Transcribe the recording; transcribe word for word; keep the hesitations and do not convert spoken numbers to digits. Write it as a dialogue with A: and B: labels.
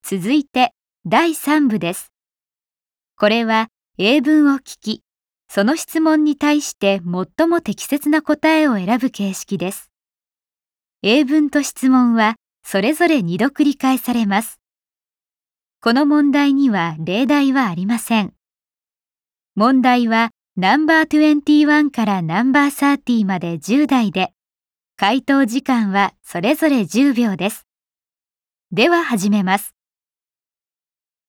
A: 続いてだいさん部です。これは英文を聞き、その質問に対して最も適切な答えを選ぶ形式です。英文と質問はそれぞれにど繰り返されます。この問題には例題はありません。問題はナンバーにじゅういちからナンバーさんじゅうまでじゅう題で、回答時間はそれぞれじゅうびょうです。では始めます。